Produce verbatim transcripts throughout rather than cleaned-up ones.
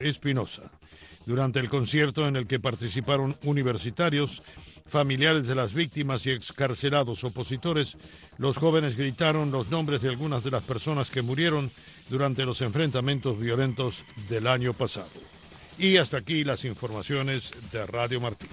Espinosa. Durante el concierto en el que participaron universitarios, familiares de las víctimas y excarcelados opositores, los jóvenes gritaron los nombres de algunas de las personas que murieron durante los enfrentamientos violentos del año pasado. Y hasta aquí las informaciones de Radio Martí.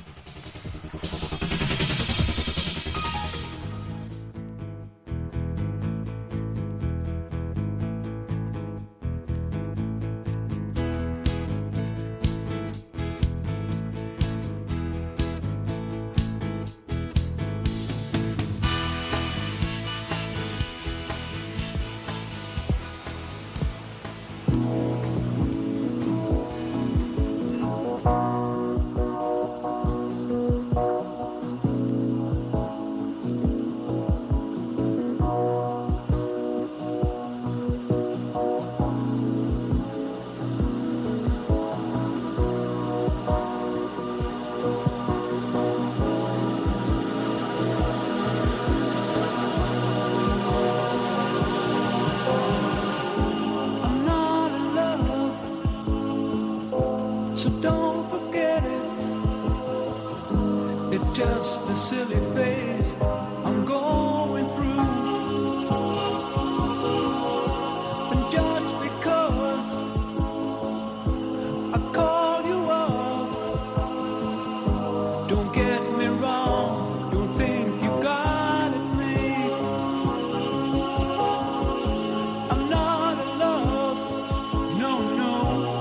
So don't forget it. It's just a silly phase I'm going through. And just because I call you up, don't get me wrong, don't think you got it made. I'm not in love, no, no.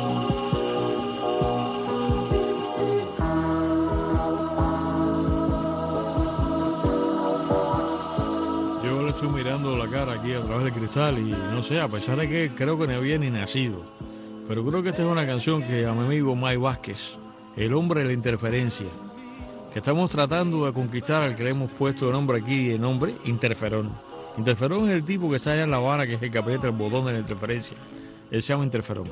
Estoy mirando la cara aquí a través del cristal y no sé, a pesar de que creo que no había ni nacido, pero creo que esta es una canción que a mi amigo Mike Vázquez, el hombre de la interferencia, que estamos tratando de conquistar, al que le hemos puesto el nombre aquí, el nombre Interferón. Interferón es el tipo que está allá en La Habana, que es el que aprieta el botón de la interferencia. Él se llama Interferón.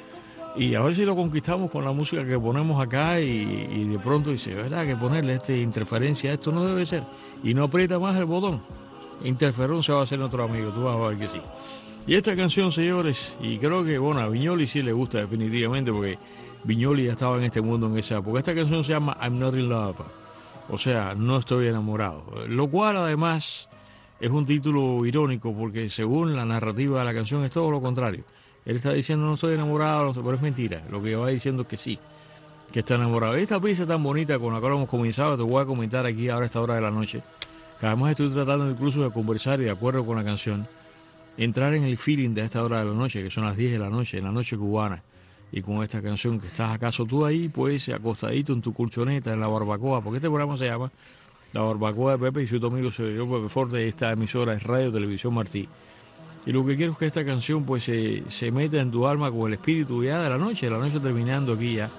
Y a ver si lo conquistamos con la música que ponemos acá y, y de pronto dice, ¿verdad? Que ponerle este interferencia, esto no debe ser. Y no aprieta más el botón. Interferón se va a hacer nuestro amigo, tú vas a ver que sí. Y esta canción, señores, y creo que, bueno, a Viñoli sí le gusta definitivamente, porque Viñoli ya estaba en este mundo en esa época. Esta canción se llama I'm Not in Love, o sea, no estoy enamorado, lo cual además es un título irónico, porque según la narrativa de la canción es todo lo contrario. Él está diciendo no estoy enamorado, no sé, pero es mentira. Lo que va diciendo es que sí, que está enamorado. Esta pieza tan bonita con la cual hemos comenzado, te voy a comentar aquí ahora a esta hora de la noche, que además estoy tratando incluso de conversar y de acuerdo con la canción, entrar en el feeling de esta hora de la noche, que son las diez de la noche, en la noche cubana, y con esta canción que estás acaso tú ahí, pues acostadito en tu colchoneta, en la barbacoa, porque este programa se llama La Barbacoa de Pepe y su amigo señor Pepe Forte, esta emisora es Radio Televisión Martí. Y lo que quiero es que esta canción pues se, se meta en tu alma con el espíritu ya de la noche, de la noche terminando aquí ya.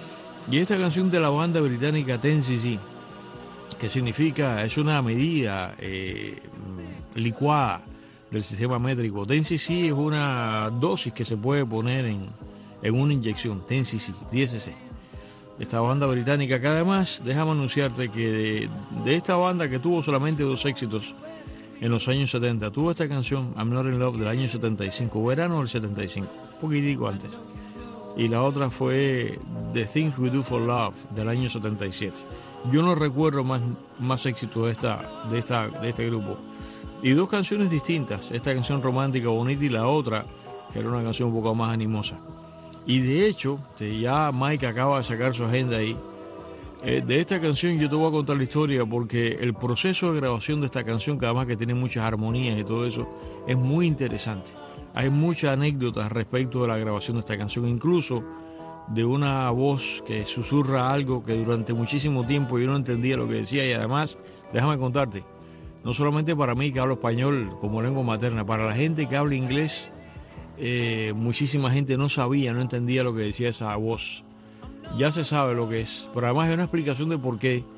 Y esta canción de la banda británica ten C C, que significa, es una medida eh, licuada del sistema métrico. ten C C es una dosis que se puede poner en, en una inyección, ten C C, diez C C. Esta banda británica, que además, déjame anunciarte que de, de esta banda que tuvo solamente dos éxitos en los años setenta, tuvo esta canción, I'm Not in Love, del año setenta y cinco, verano del setenta y cinco, un poquitico antes. Y la otra fue The Things We Do for Love, del año setenta y siete. Yo no recuerdo más, más éxito de, esta, de, esta, de este grupo. Y dos canciones distintas, esta canción romántica bonita y la otra, que era una canción un poco más animosa. Y de hecho, ya Mike acaba de sacar su agenda ahí. Eh, de esta canción yo te voy a contar la historia, porque el proceso de grabación de esta canción, que además que tiene muchas armonías y todo eso, es muy interesante. Hay muchas anécdotas respecto de la grabación de esta canción, incluso de una voz que susurra algo que durante muchísimo tiempo yo no entendía lo que decía. Y además, déjame contarte, no solamente para mí que hablo español como lengua materna, para la gente que habla inglés, eh, muchísima gente no sabía, no entendía lo que decía esa voz. Ya se sabe lo que es, pero además hay una explicación de por qué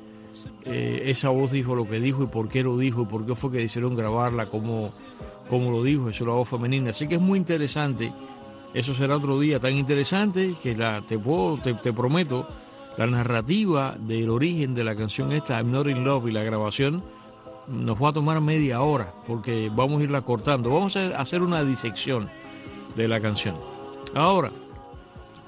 eh, esa voz dijo lo que dijo y por qué lo dijo y por qué fue que decidieron grabarla como, como lo dijo, eso es la voz femenina. Así que es muy interesante. Eso será otro día, tan interesante que la, te, puedo, te, te prometo, la narrativa del origen de la canción esta, I'm Not in Love, y la grabación nos va a tomar media hora, porque vamos a irla cortando. Vamos a hacer una disección de la canción. Ahora,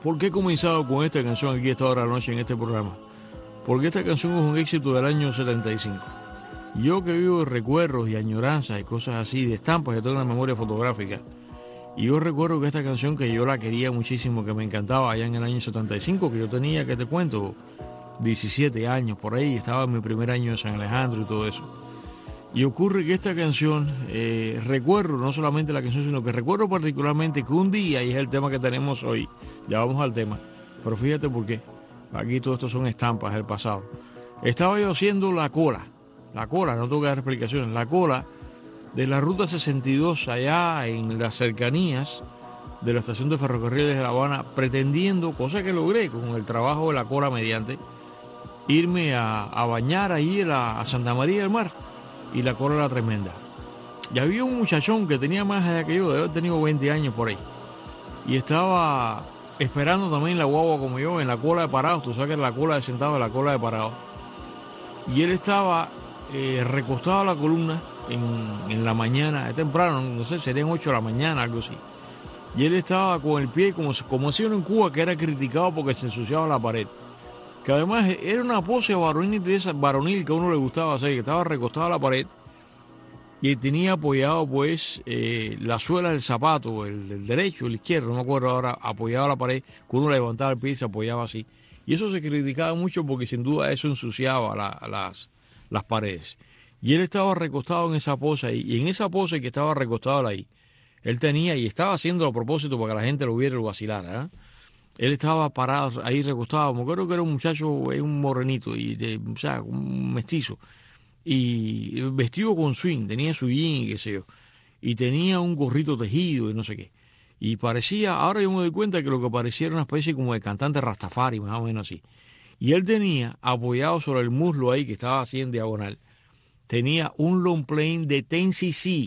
¿Por qué he comenzado con esta canción aquí a esta hora de la noche en este programa? Porque esta canción es un éxito del año setenta y cinco. Yo que vivo de recuerdos y añoranzas y cosas así, de estampas, que tengo una memoria fotográfica, y yo recuerdo que esta canción, que yo la quería muchísimo, que me encantaba allá en el año setenta y cinco, que yo tenía, que te cuento, diecisiete años por ahí, estaba en mi primer año de San Alejandro y todo eso. Y ocurre que esta canción, eh, recuerdo no solamente la canción, sino que recuerdo particularmente que un día, y es el tema que tenemos hoy, ya vamos al tema, pero fíjate por qué, aquí todo esto son estampas del pasado. Estaba yo haciendo la cola, la cola, no tengo que dar explicaciones, la cola de la ruta sesenta y dos allá en las cercanías de la estación de ferrocarriles de La Habana, pretendiendo, cosa que logré con el trabajo de la cola mediante, irme a, a bañar ahí a, la, a Santa María del Mar, y la cola era tremenda. Y había un muchachón que tenía más edad que yo, debe haber tenido veinte años por ahí, y estaba esperando también la guagua como yo en la cola de parados. Tú sabes que era la cola de sentado, la cola de parados, y él estaba eh, recostado a la columna en, en la mañana, es temprano, no sé, serían ocho de la mañana, algo así, y él estaba con el pie como, como hacían en Cuba, que era criticado porque se ensuciaba la pared, que además era una pose varonil, de esa, varonil que a uno le gustaba hacer, que estaba recostado a la pared y tenía apoyado pues eh, la suela del zapato, el, el derecho, el izquierdo, no me acuerdo ahora, apoyado a la pared, que uno levantaba el pie y se apoyaba así. Y eso se criticaba mucho porque sin duda eso ensuciaba la, las, las paredes. Y él estaba recostado en esa pose ahí, y en esa pose que estaba recostado ahí, él tenía, y estaba haciendo a propósito para que la gente lo viera y lo vacilara, ¿eh? Él estaba parado ahí recostado, me acuerdo que era un muchacho, un morenito, y de, o sea, un mestizo, y vestido con swing, tenía su jean y qué sé yo, y tenía un gorrito tejido y no sé qué. Y parecía, ahora yo me doy cuenta que lo que parecía era una especie como de cantante Rastafari, más o menos así. Y él tenía, apoyado sobre el muslo ahí, que estaba así en diagonal, tenía un long plane de ten C C.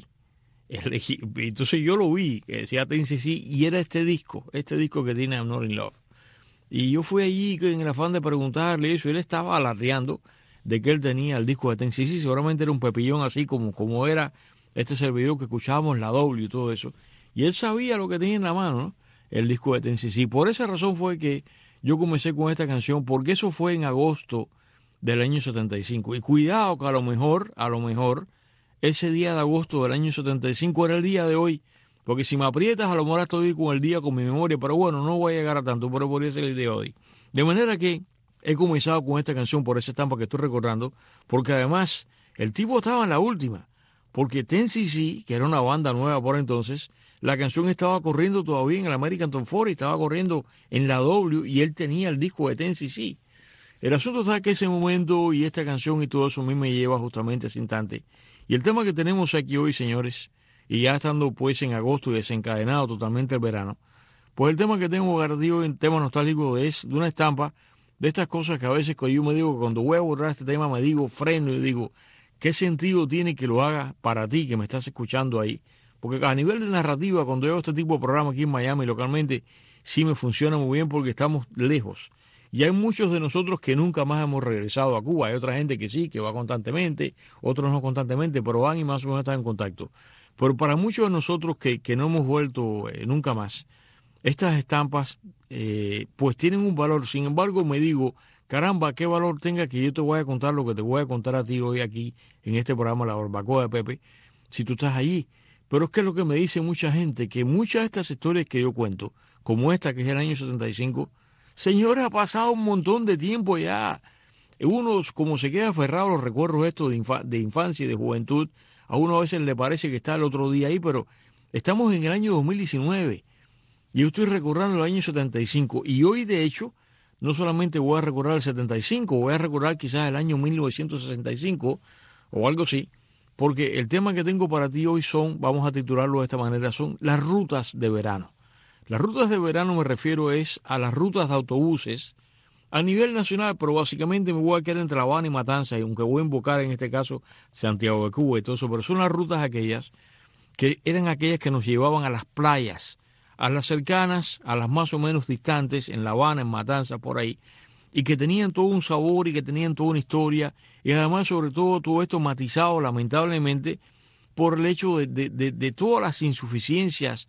Entonces yo lo vi, que decía ten C C, y era este disco, este disco que tiene I'm Not in Love. Y yo fui allí en el afán de preguntarle eso, y él estaba alardeando de que él tenía el disco de ten C C, seguramente era un pepillón así como, como era este servidor que escuchábamos, la W y todo eso. Y él sabía lo que tenía en la mano, ¿no? El disco de ten C C. Por esa razón fue que yo comencé con esta canción, porque eso fue en agosto del año setenta y cinco. Y cuidado que a lo mejor, a lo mejor, ese día de agosto del año setenta y cinco era el día de hoy, porque si me aprietas a lo mejor estoy con el día con mi memoria, pero bueno, no voy a llegar a tanto, pero podría ser el día de hoy. De manera que he comenzado con esta canción por esa estampa que estoy recordando, porque además el tipo estaba en la última, porque ten C C, que era una banda nueva por entonces, la canción estaba corriendo todavía en el American Top cuarenta, estaba corriendo en la W, y él tenía el disco de ten C C. El asunto está que ese momento y esta canción y todo eso a mí me lleva justamente a ese instante. Y el tema que tenemos aquí hoy, señores, y ya estando pues en agosto y desencadenado totalmente el verano, pues el tema que tengo garantido en tema nostálgico es de una estampa de estas cosas que a veces yo me digo, cuando voy a abordar este tema me digo, freno y digo, ¿qué sentido tiene que lo haga para ti que me estás escuchando ahí? Porque a nivel de narrativa, cuando yo hago este tipo de programa aquí en Miami localmente, sí me funciona muy bien porque estamos lejos. Y hay muchos de nosotros que nunca más hemos regresado a Cuba. Hay otra gente que sí, que va constantemente, otros no constantemente, pero van y más o menos están en contacto. Pero para muchos de nosotros que, que no hemos vuelto eh, nunca más, estas estampas eh, pues tienen un valor. Sin embargo, me digo, caramba, qué valor tenga que yo te voy a contar lo que te voy a contar a ti hoy aquí en este programa La Barbacoa de Pepe, si tú estás allí. Pero es que es lo que me dice mucha gente, que muchas de estas historias que yo cuento, como esta que es el año setenta y cinco, señores, ha pasado un montón de tiempo ya. Uno, como se queda aferrado a los recuerdos estos de, infa de infancia y de juventud, a uno a veces le parece que está el otro día ahí, pero estamos en el año dos mil diecinueve y yo estoy recordando el año setenta y cinco. Y hoy, de hecho, no solamente voy a recordar el setenta y cinco, voy a recordar quizás el año mil novecientos sesenta y cinco o algo así, porque el tema que tengo para ti hoy son, vamos a titularlo de esta manera, son las rutas de verano. Las rutas de verano me refiero es a las rutas de autobuses a nivel nacional, pero básicamente me voy a quedar entre La Habana y Matanzas, y aunque voy a invocar en este caso Santiago de Cuba y todo eso, pero son las rutas aquellas que eran aquellas que nos llevaban a las playas, a las cercanas, a las más o menos distantes, en La Habana, en Matanzas, por ahí, y que tenían todo un sabor y que tenían toda una historia, y además sobre todo todo esto matizado lamentablemente por el hecho de, de, de, de todas las insuficiencias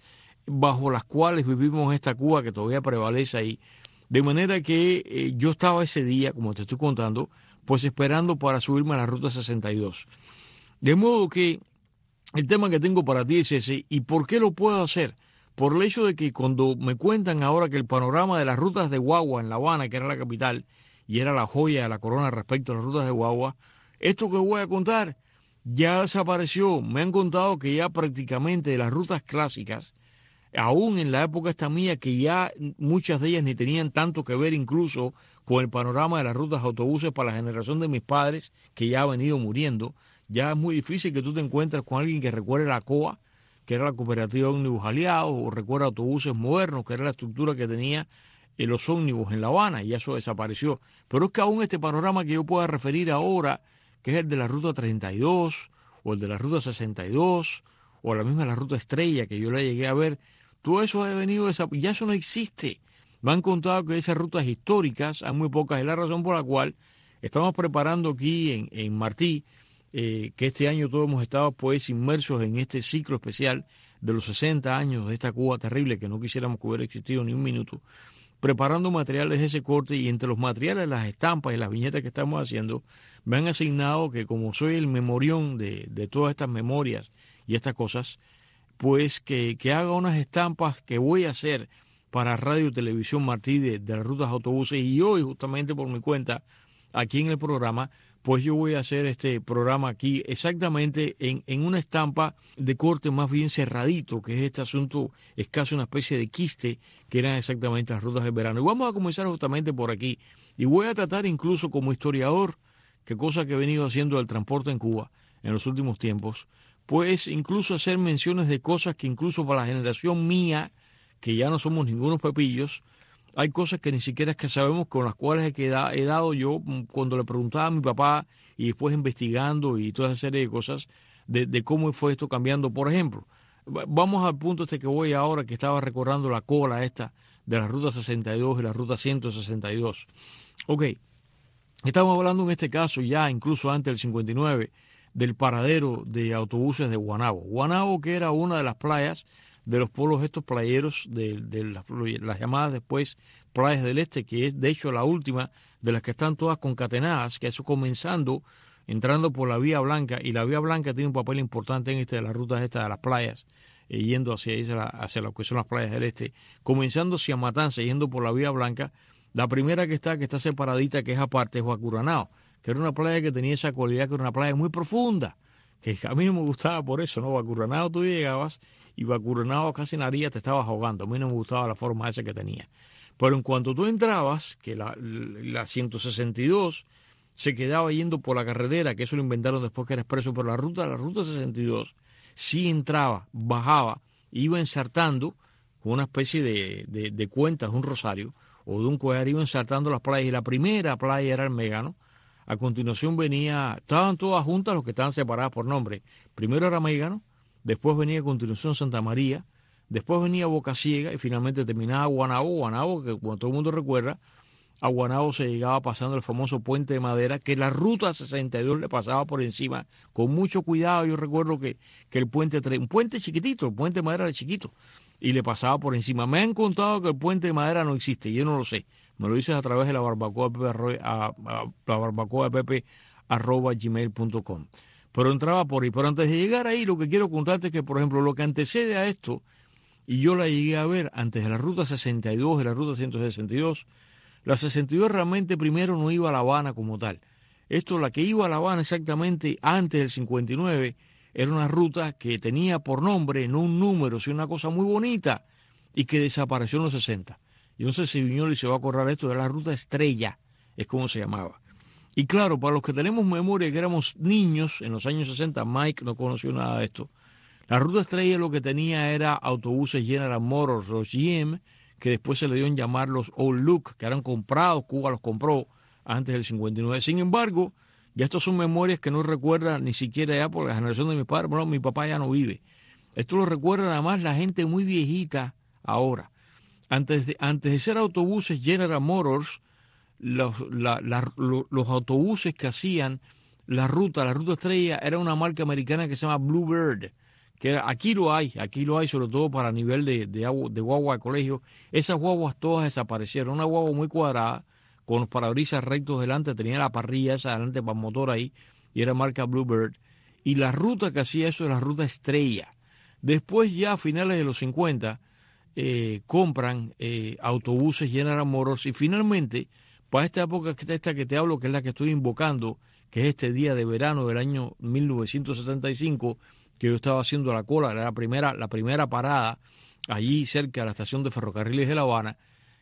bajo las cuales vivimos esta Cuba que todavía prevalece ahí. De manera que eh, yo estaba ese día, como te estoy contando, pues esperando para subirme a la Ruta sesenta y dos. De modo que el tema que tengo para ti es ese. ¿Y por qué lo puedo hacer? Por el hecho de que cuando me cuentan ahora que el panorama de las rutas de guagua en La Habana, que era la capital, y era la joya de la corona respecto a las rutas de guagua, esto que voy a contar ya desapareció. Me han contado que ya prácticamente de las rutas clásicas, aún en la época esta mía, que ya muchas de ellas ni tenían tanto que ver incluso con el panorama de las rutas de autobuses para la generación de mis padres, que ya ha venido muriendo, ya es muy difícil que tú te encuentres con alguien que recuerde la C O A, que era la Cooperativa de Ómnibus Aliados, o recuerda autobuses modernos, que era la estructura que tenía en los ómnibus en La Habana, y eso desapareció. Pero es que aún este panorama que yo pueda referir ahora, que es el de la Ruta treinta y dos, o el de la Ruta sesenta y dos, o la misma la Ruta Estrella, que yo la llegué a ver, todo eso ha venido, ya eso no existe. Me han contado que esas rutas históricas hay muy pocas, es la razón por la cual estamos preparando aquí en, en Martí, eh, que este año todos hemos estado pues inmersos en este ciclo especial de los sesenta años de esta Cuba terrible, que no quisiéramos que hubiera existido ni un minuto, preparando materiales de ese corte, y entre los materiales, las estampas y las viñetas que estamos haciendo, me han asignado que como soy el memorión de, de todas estas memorias y estas cosas, pues que, que haga unas estampas que voy a hacer para Radio y Televisión Martí de, de las rutas de autobuses, y hoy justamente por mi cuenta, aquí en el programa, pues yo voy a hacer este programa aquí exactamente en, en una estampa de corte más bien cerradito, que es este asunto, es casi una especie de quiste, que eran exactamente las rutas del verano. Y vamos a comenzar justamente por aquí, y voy a tratar incluso como historiador, que cosa que he venido haciendo del transporte en Cuba en los últimos tiempos, pues incluso hacer menciones de cosas que incluso para la generación mía, que ya no somos ningunos pepillos, hay cosas que ni siquiera es que sabemos, con las cuales he, quedado, he dado yo cuando le preguntaba a mi papá y después investigando y toda esa serie de cosas de, de cómo fue esto cambiando. Por ejemplo, vamos al punto este que voy ahora, que estaba recordando la cola esta de la Ruta sesenta y dos y la Ruta ciento sesenta y dos. Ok, estamos hablando en este caso ya incluso antes del cincuenta y nueve del paradero de autobuses de Guanabo. Guanabo, que era una de las playas de los pueblos estos playeros de, de las, las llamadas después playas del este, que es de hecho la última de las que están todas concatenadas, que eso comenzando, entrando por la Vía Blanca, y la Vía Blanca tiene un papel importante en este de las rutas estas de las playas, eh, yendo hacia, hacia, la, hacia lo que son las playas del este, comenzando hacia Matanza, yendo por la Vía Blanca. La primera que está, que está separadita, que es aparte, es Huacuranao, que era una playa que tenía esa cualidad, que era una playa muy profunda, que a mí no me gustaba por eso, ¿no? Huacuranao tú llegabas y Huacuranao casi naría te estabas ahogando. A mí no me gustaba la forma esa que tenía. Pero en cuanto tú entrabas, que la, la ciento sesenta y dos se quedaba yendo por la carretera, que eso lo inventaron después que era expreso, pero la ruta, la ruta sesenta y dos sí entraba, bajaba, iba ensartando con una especie de, de, de cuentas, un rosario o de un collar, iba ensartando las playas, y la primera playa era el Megano. A continuación venía, estaban todas juntas los que estaban separadas por nombre. Primero era Megano, después venía a continuación Santa María, después venía Boca Ciega y finalmente terminaba Guanabo. Guanabo, que como todo el mundo recuerda, a Guanabo se llegaba pasando el famoso puente de madera, que la ruta sesenta y dos le pasaba por encima con mucho cuidado. Yo recuerdo que, que el puente, un puente chiquitito, el puente de madera era chiquito, y le pasaba por encima. Me han contado que el puente de madera no existe, yo no lo sé. Me lo dices a través de la barbacoa de Pepe, a, a, la barbacoa de Pepe arroba gmail punto com. Pero entraba por ahí. Pero antes de llegar ahí, lo que quiero contarte es que, por ejemplo, lo que antecede a esto, y yo la llegué a ver antes de la Ruta sesenta y dos, de la Ruta ciento sesenta y dos, la sesenta y dos realmente primero no iba a La Habana como tal. Esto, la que iba a La Habana exactamente antes del cincuenta y nueve, era una ruta que tenía por nombre, no un número, sino una cosa muy bonita, y que desapareció en los sesenta. Yo no sé si Viñoli se va a acordar de esto, de la Ruta Estrella, es como se llamaba. Y claro, para los que tenemos memoria, que éramos niños en los años sesenta, Mike no conoció nada de esto. La Ruta Estrella lo que tenía era autobuses General Motors, los G M, que después se le dio en llamar los Old Look, que eran comprados, Cuba los compró antes del cincuenta y nueve. Sin embargo, ya estas son memorias que no recuerda ni siquiera ya por la generación de mi padre. Bueno, mi papá ya no vive. Esto lo recuerda nada más la gente muy viejita ahora. Antes de, antes de ser autobuses General Motors, los, la, la, los, los autobuses que hacían la ruta, la Ruta Estrella, era una marca americana que se llama Bluebird, que aquí lo hay, aquí lo hay sobre todo para nivel de, de, agua, de guagua de colegio. Esas guaguas todas desaparecieron. Una guagua muy cuadrada, con los parabrisas rectos delante, tenía la parrilla esa delante para el motor ahí, y era marca Bluebird. Y la ruta que hacía eso era la ruta estrella. Después ya a finales de los cincuenta eh, compran eh, autobuses General Motors y finalmente, para esta época que esta que te hablo, que es la que estoy invocando, que es este día de verano del año mil novecientos setenta y cinco, que yo estaba haciendo la cola, era la primera, la primera parada allí cerca de la estación de ferrocarriles de La Habana,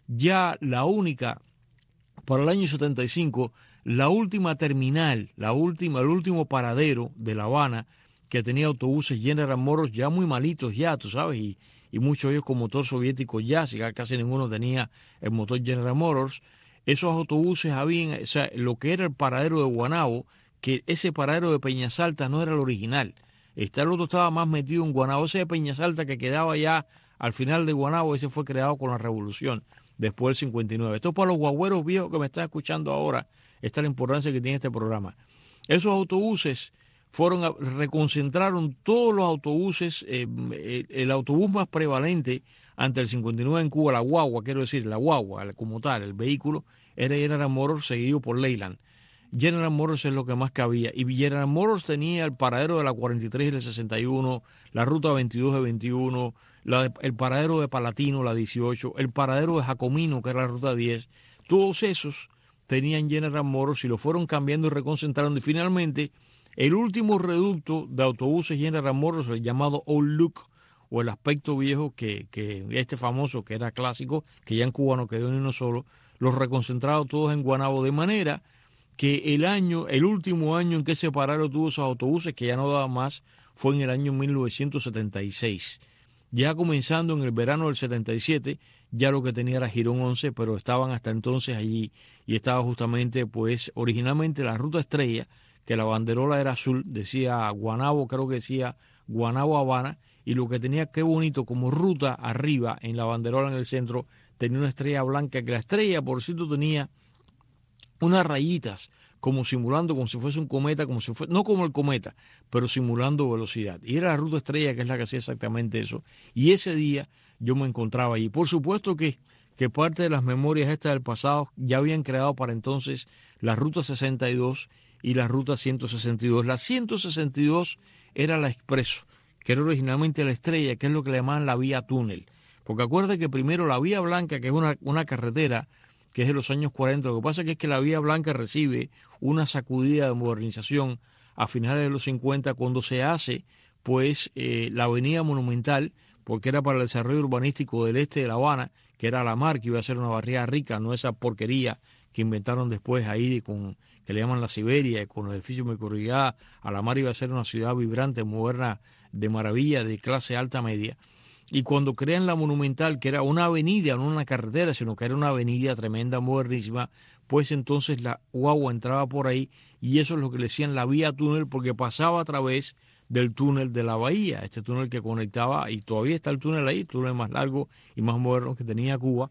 ya la única, para el año setenta y cinco, la última terminal, la última, el último paradero de La Habana que tenía autobuses General Motors ya muy malitos ya, tú sabes, y, y muchos de ellos con motor soviético ya, si casi ninguno tenía el motor General Motors. Esos autobuses habían, o sea, lo que era el paradero de Guanabo, que ese paradero de Peñasalta no era el original. Este el otro estaba más metido en Guanabo. Ese de Peñasalta que quedaba ya al final de Guanabo, ese fue creado con la Revolución, después del cincuenta y nueve. Esto es para los guagüeros viejos que me están escuchando ahora. Esta es la importancia que tiene este programa. Esos autobuses fueron a, reconcentraron todos los autobuses, eh, el, el autobús más prevalente ante el cincuenta y nueve en Cuba, la guagua, quiero decir, la guagua, como tal, el vehículo, era General Motors seguido por Leyland. General Motors es lo que más cabía. Y General Motors tenía el paradero de la cuarenta y tres y la sesenta y uno, la ruta veintidós de veintiuno, la de, el paradero de Palatino, la dieciocho, el paradero de Jacomino, que era la ruta diez. Todos esos tenían General Motors y lo fueron cambiando y reconcentrando. Y finalmente, el último reducto de autobuses General Motors, el llamado Old Look, o el aspecto viejo, que, que este famoso, que era clásico, que ya en Cuba no quedó ni uno solo, los reconcentrados todos en Guanabo, de manera que el año, el último año en que se pararon todos esos autobuses, que ya no daban más, fue en el año mil novecientos setenta y seis. Ya comenzando en el verano del setenta y siete, ya lo que tenía era Girón once, pero estaban hasta entonces allí, y estaba justamente, pues, originalmente la ruta estrella, que la banderola era azul, decía Guanabo, creo que decía Guanabo Habana, y lo que tenía, qué bonito, como ruta arriba, en la banderola en el centro, tenía una estrella blanca, que la estrella, por cierto, tenía unas rayitas, como simulando, como si fuese un cometa, como si fuese, no como el cometa, pero simulando velocidad. Y era la ruta estrella, que es la que hacía exactamente eso. Y ese día yo me encontraba allí. Por supuesto que, que parte de las memorias estas del pasado ya habían creado para entonces la ruta sesenta y dos y la ruta ciento sesenta y dos. La ciento sesenta y dos era la Expreso, que era originalmente la estrella, que es lo que le llamaban la vía túnel. Porque acuérdate que primero la Vía Blanca, que es una, una carretera que es de los años cuarenta, lo que pasa que es que la Vía Blanca recibe una sacudida de modernización a finales de los cincuenta, cuando se hace pues eh, la Avenida Monumental, porque era para el desarrollo urbanístico del este de La Habana, que era la mar, que iba a ser una barriada rica, no esa porquería que inventaron después ahí, con que le llaman la Siberia, con los edificios Mecorrigá. A la mar iba a ser una ciudad vibrante, moderna, de maravilla, de clase alta media. Y cuando crean la Monumental, que era una avenida, no una carretera, sino que era una avenida tremenda, modernísima, pues entonces la guagua entraba por ahí, y eso es lo que le decían la vía túnel, porque pasaba a través del túnel de la bahía, este túnel que conectaba, y todavía está el túnel ahí, el túnel más largo y más moderno que tenía Cuba.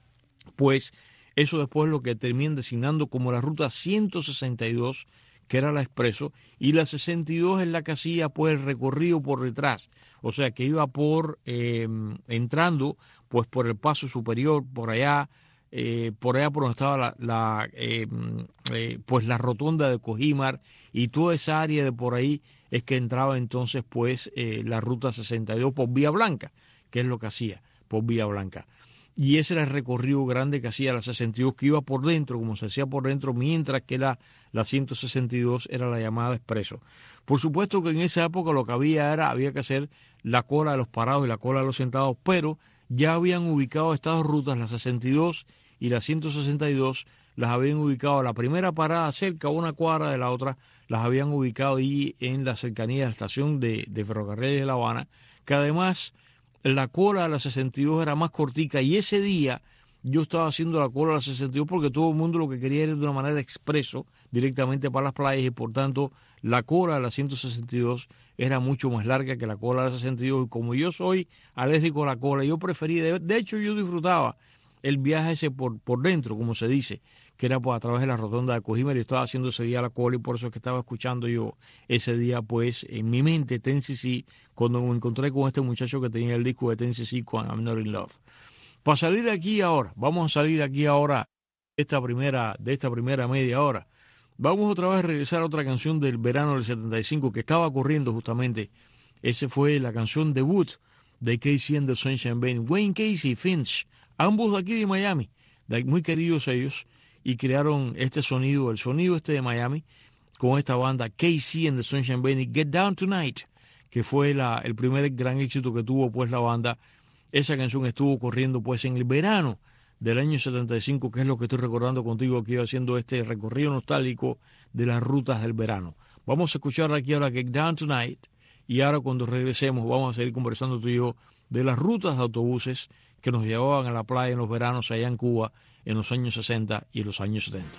Pues eso después es lo que terminan designando como la ruta ciento sesenta y dos, que era la Expreso, y la sesenta y dos es la que hacía pues el recorrido por detrás, o sea que iba por eh, entrando pues por el paso superior, por allá, eh, por allá por donde estaba la, la eh, eh, pues la rotonda de Cojímar, y toda esa área de por ahí es que entraba entonces pues eh, la ruta sesenta y dos por Vía Blanca, que es lo que hacía por Vía Blanca. Y ese era el recorrido grande que hacía la sesenta y dos, que iba por dentro, como se hacía por dentro, mientras que la, la ciento sesenta y dos era la llamada Expreso. Por supuesto que en esa época lo que había era, había que hacer la cola de los parados y la cola de los sentados, pero ya habían ubicado estas dos rutas, la sesenta y dos y la ciento sesenta y dos, las habían ubicado, la primera parada cerca, una cuadra de la otra, las habían ubicado ahí en la cercanía de la estación de, de ferrocarriles de La Habana, que además la cola de la sesenta y dos era más cortica, y ese día yo estaba haciendo la cola de la sesenta y dos porque todo el mundo lo que quería era de una manera expreso directamente para las playas, y por tanto la cola de la ciento sesenta y dos era mucho más larga que la cola de la sesenta y dos, y como yo soy alérgico a la cola, yo prefería, de, de hecho yo disfrutaba el viaje ese por, por dentro, como se dice, que era pues, a través de la rotonda de Cojimar. Yo estaba haciendo ese día la cola y por eso es que estaba escuchando yo ese día, pues, en mi mente, Ten C C, cuando me encontré con este muchacho que tenía el disco de Ten C C con I'm Not In Love. Para salir de aquí ahora, vamos a salir de aquí ahora, esta primera, de esta primera media hora. Vamos otra vez a regresar a otra canción del verano del setenta y cinco que estaba corriendo justamente. Esa fue la canción debut de Casey and the Sunshine Band. Wayne Casey y Finch, ambos de aquí de Miami, de, muy queridos ellos, y crearon este sonido, el sonido este de Miami, con esta banda Casey and the Sunshine Band y Get Down Tonight, que fue la, el primer gran éxito que tuvo pues la banda. Esa canción estuvo corriendo pues en el verano del año setenta y cinco, que es lo que estoy recordando contigo aquí haciendo este recorrido nostálgico de las rutas del verano. Vamos a escuchar aquí ahora Get Down Tonight y ahora cuando regresemos vamos a seguir conversando tú y yo de las rutas de autobuses que nos llevaban a la playa en los veranos allá en Cuba en los años sesenta y los años setenta.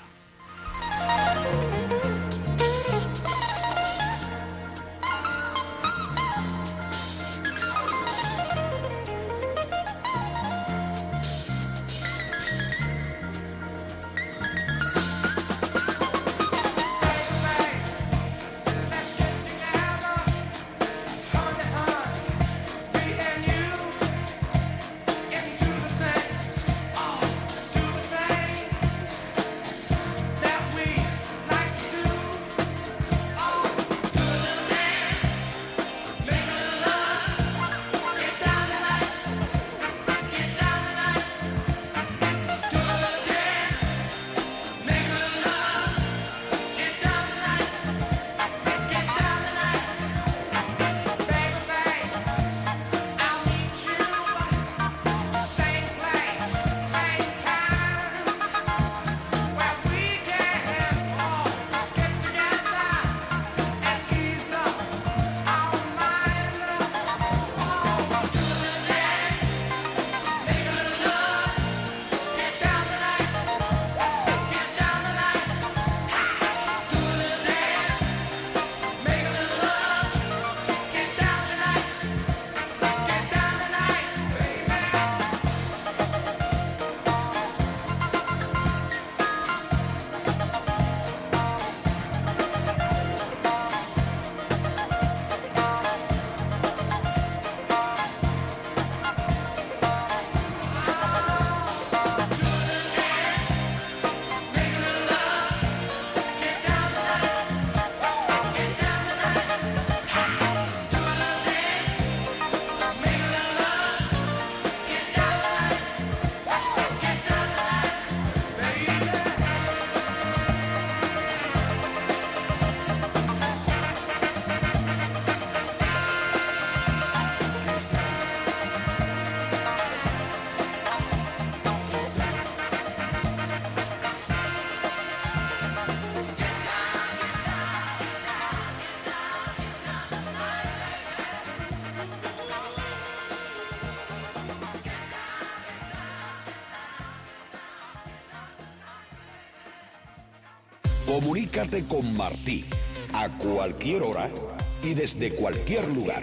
Comunícate con Martí a cualquier hora y desde cualquier lugar.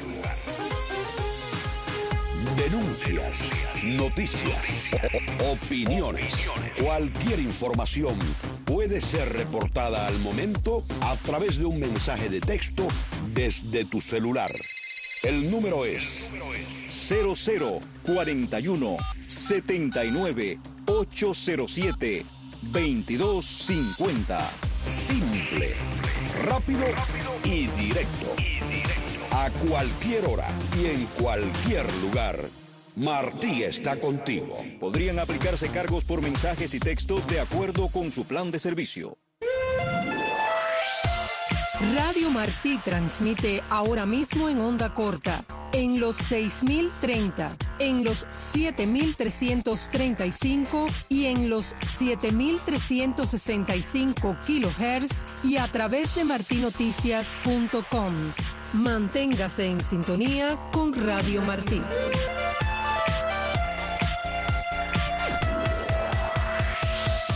Denuncias, noticias, opiniones, cualquier información puede ser reportada al momento a través de un mensaje de texto desde tu celular. El número es cero cero cuarenta y uno setenta y nueve ochocientos siete veintidós cincuenta. Simple, rápido y directo. A cualquier hora y en cualquier lugar. Martí está contigo. Podrían aplicarse cargos por mensajes y texto de acuerdo con su plan de servicio. Radio Martí transmite ahora mismo en onda corta, en los seis mil treinta, en los siete mil trescientos treinta y cinco y en los siete mil trescientos sesenta y cinco kilohertz y a través de marti noticias punto com. Manténgase en sintonía con Radio Martí.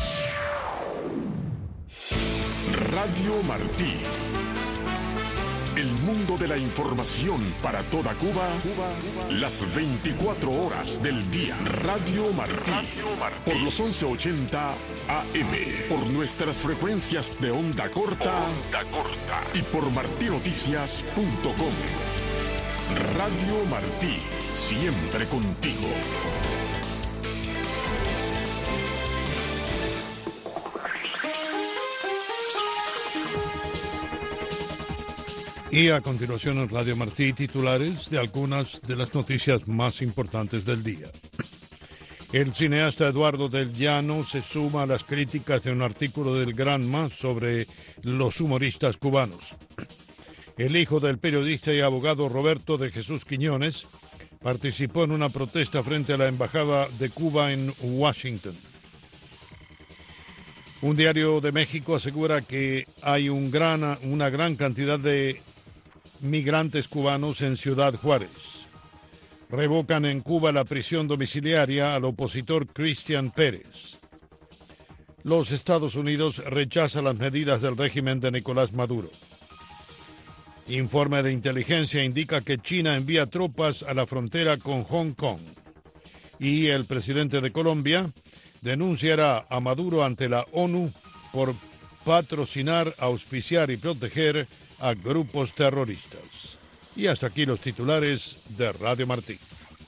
Radio Martí. El mundo de la información para toda Cuba, Cuba, las veinticuatro horas del día. Radio Martí, Radio Martí. Por los once ochenta A M, por nuestras frecuencias de onda corta, onda corta y por martí noticias punto com. Radio Martí, siempre contigo. Y a continuación en Radio Martí, titulares de algunas de las noticias más importantes del día. El cineasta Eduardo del Llano se suma a las críticas de un artículo del Granma sobre los humoristas cubanos. El hijo del periodista y abogado Roberto de Jesús Quiñones participó en una protesta frente a la Embajada de Cuba en Washington. Un diario de México asegura que hay un gran, una gran cantidad de migrantes cubanos en Ciudad Juárez. Revocan en Cuba la prisión domiciliaria al opositor Cristian Pérez. Los Estados Unidos rechazan las medidas del régimen de Nicolás Maduro. Informe de inteligencia indica que China envía tropas a la frontera con Hong Kong. Y el presidente de Colombia denunciará a Maduro ante la ONU por patrocinar, auspiciar y proteger a grupos terroristas. Y hasta aquí los titulares de Radio Martí.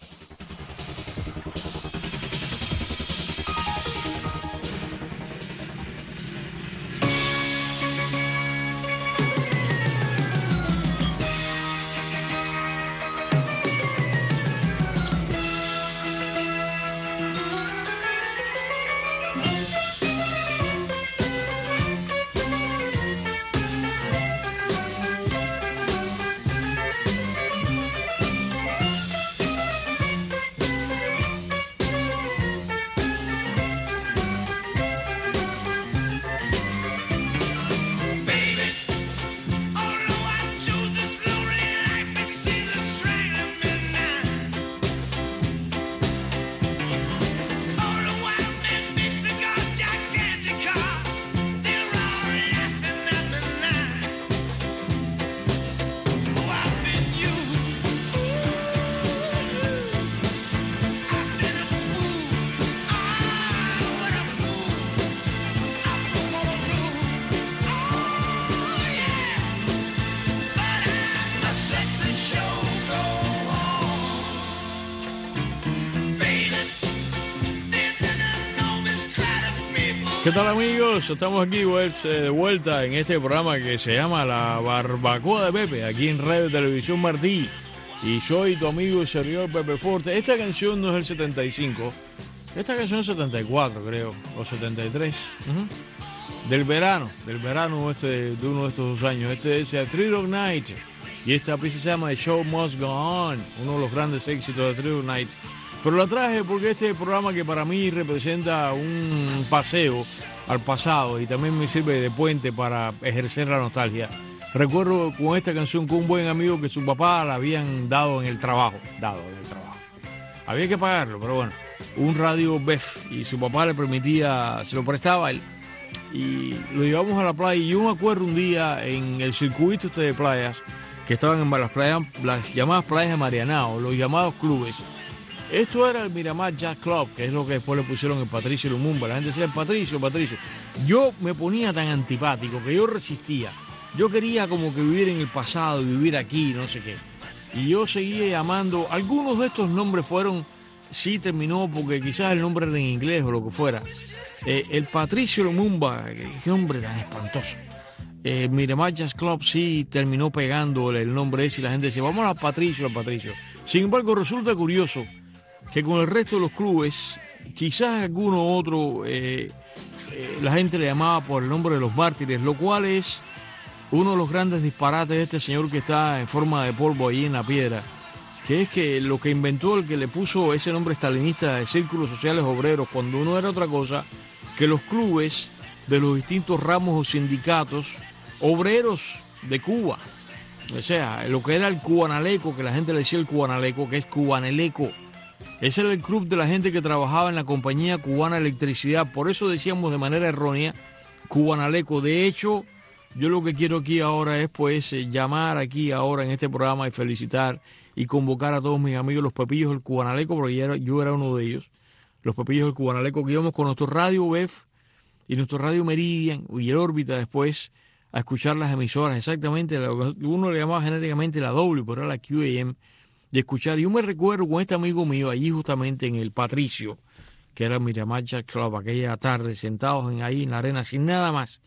¿Qué tal, amigos? Estamos aquí pues, eh, de vuelta en este programa que se llama La Barbacoa de Pepe, aquí en Radio Televisión Martí. Y soy tu amigo y servidor Pepe Forte. Esta canción no es el setenta y cinco, esta canción es el setenta y cuatro, creo, o setenta y tres. Uh-huh. Del verano, del verano este, de uno de estos dos años. Este es Three Dog Night. Y esta pieza se llama The Show Must Go On, uno de los grandes éxitos de Three Dog Night. Pero la traje porque este programa que para mí representa un paseo al pasado y también me sirve de puente para ejercer la nostalgia. Recuerdo con esta canción con un buen amigo que su papá la habían dado en el trabajo, dado en el trabajo. Había que pagarlo, pero bueno, un radio B E F y su papá le permitía, se lo prestaba a él. Y lo llevamos a la playa y yo me acuerdo un día en el circuito este de playas, que estaban en las playas, las llamadas playas de Marianao, los llamados clubes. Esto era el Miramar Jazz Club, que es lo que después le pusieron el Patricio Lumumba. La gente decía, Patricio, Patricio. Yo me ponía tan antipático que yo resistía. Yo quería como que vivir en el pasado, vivir aquí, no sé qué. Y yo seguía llamando. Algunos de estos nombres fueron, sí terminó porque quizás el nombre era en inglés o lo que fuera. Eh, el Patricio Lumumba, qué hombre tan espantoso. Eh, Miramar Jazz Club sí terminó pegándole el nombre ese y la gente decía, vamos a Patricio, a Patricio. Sin embargo, resulta curioso que con el resto de los clubes, quizás alguno otro, eh, eh, la gente le llamaba por el nombre de los mártires, lo cual es uno de los grandes disparates de este señor que está en forma de polvo ahí en la piedra, que es que lo que inventó, el que le puso ese nombre stalinista de círculos sociales obreros, cuando no era otra cosa que los clubes de los distintos ramos o sindicatos obreros de Cuba. O sea, lo que era el Cubanaleco, que la gente le decía el Cubanaleco, que es Cubaneleco. Ese era el club de la gente que trabajaba en la compañía cubana de electricidad. Por eso decíamos de manera errónea Cubanaleco. De hecho, Yo lo que quiero aquí ahora es pues llamar aquí ahora en este programa y felicitar y convocar a todos mis amigos los Pepillos del Cubanaleco, porque yo era, yo era uno de ellos, los Pepillos del Cubanaleco, que íbamos con nuestro Radio B E F y nuestro Radio Meridian y el órbita después a escuchar las emisoras, exactamente lo que uno le llamaba genéricamente la W, pero era la Q A M, de escuchar. Yo me recuerdo con este amigo mío allí justamente en el Patricio, que era Miramar Yacht Club, aquella tarde, sentados en, ahí en la arena sin nada más.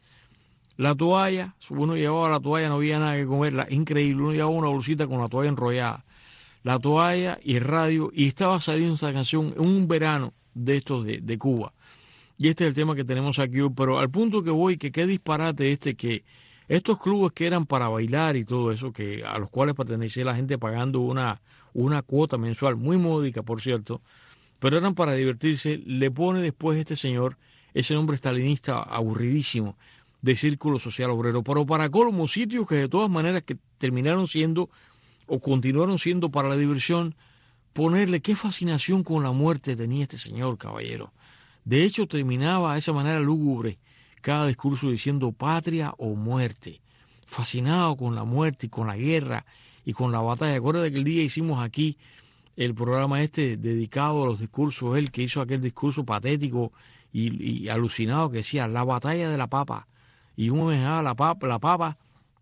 La toalla, uno llevaba la toalla, no había nada que comerla, increíble, uno llevaba una bolsita con la toalla enrollada, la toalla y el radio, y estaba saliendo esta canción en un verano de estos de, de Cuba. Y este es el tema que tenemos aquí, pero al punto que voy, que qué disparate este, que estos clubes que eran para bailar y todo eso, que a los cuales pertenecía la gente pagando una, una cuota mensual, muy módica por cierto, pero eran para divertirse, le pone después este señor ese nombre stalinista aburridísimo de Círculo Social Obrero, pero para colmo, sitios que de todas maneras que terminaron siendo o continuaron siendo para la diversión, ponerle qué fascinación con la muerte tenía este señor, caballero. De hecho, terminaba de esa manera lúgubre cada discurso diciendo patria o muerte, fascinado con la muerte y con la guerra y con la batalla. Acuérdate que el día hicimos aquí el programa este dedicado a los discursos, él que hizo aquel discurso patético y, y alucinado que decía la batalla de la papa, y uno me dejaba la papa, la papa,